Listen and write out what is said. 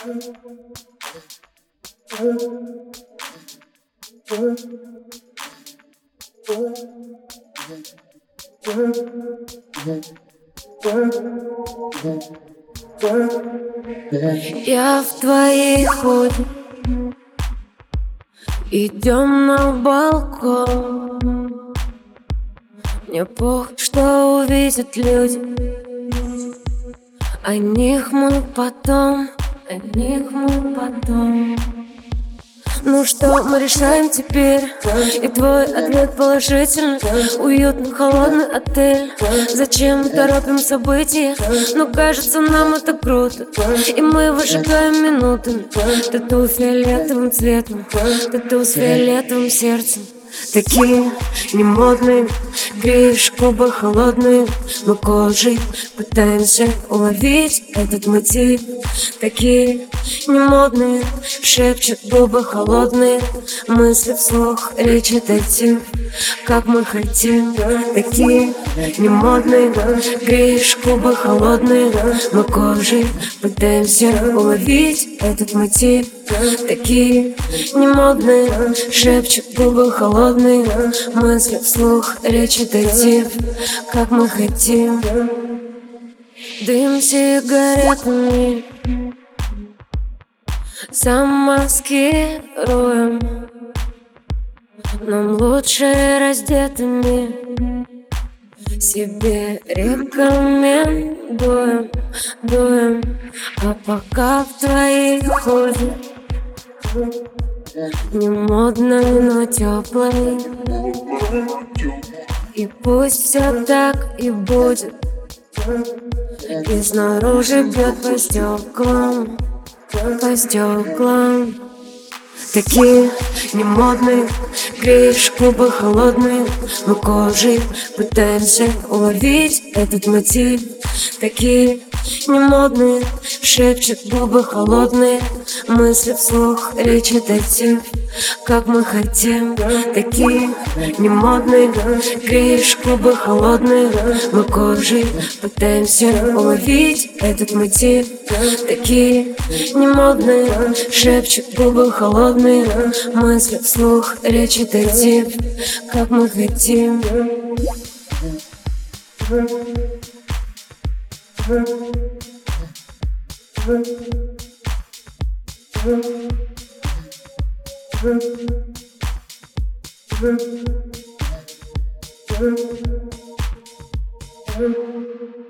Я в твоей ходе. Идем на балкон. Мне похуй, что увидят люди. О них мы потом. Ну что мы решаем теперь? И твой ответ положительный. Уютный холодный отель. Зачем торопим события? Но кажется, нам это круто. И мы выжигаем минутами. Тату фиолетовым цветом, тату с фиолетовым сердцем. Такие немодные, греешь губы холодные. Мы кожей пытаемся уловить этот мотив. Такие немодные, шепчут губы холодные. Мысли вслух, речь детектив, как мы хотим. Такие немодные, греешь губы холодные. Мы кожей пытаемся уловить этот мотив. Такие немодные, шепчут губы холодные. Мысли вслух, речь детектив, как мы хотим. Дым сигаретами замаскируем. Нам лучше раздетыми себе рекомендуем. А пока в твоей ходе не модной, но теплой. И пусть все так и будет. И снаружи бьет по стеклам. Такие немодные, греешь губы холодные. Мы кожей пытаемся уловить этот мотив. Такие немодные, шепчут губы холодные. Мысли вслух, речь детектив, как мы хотим. Такие немодные, греешь губы холодные. Мы кожей пытаемся уловить этот мотив. Такие немодные, шепчут губы холодные. Мысли вслух, речь детектив, как мы хотим. Thank you.